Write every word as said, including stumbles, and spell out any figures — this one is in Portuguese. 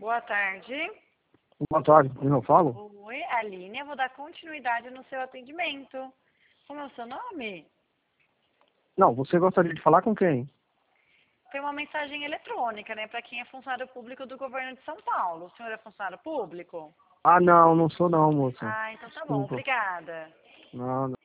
Boa tarde. Boa tarde, com quem eu falo? Oi, Aline, eu vou dar continuidade no seu atendimento. Como é o seu nome? Não, você gostaria de falar com quem? Foi uma mensagem eletrônica, né, para quem é funcionário público do governo de São Paulo. O senhor é funcionário público? Ah, não, não sou não, moça. Ah, então tá bom, Desculpa. obrigada. Não,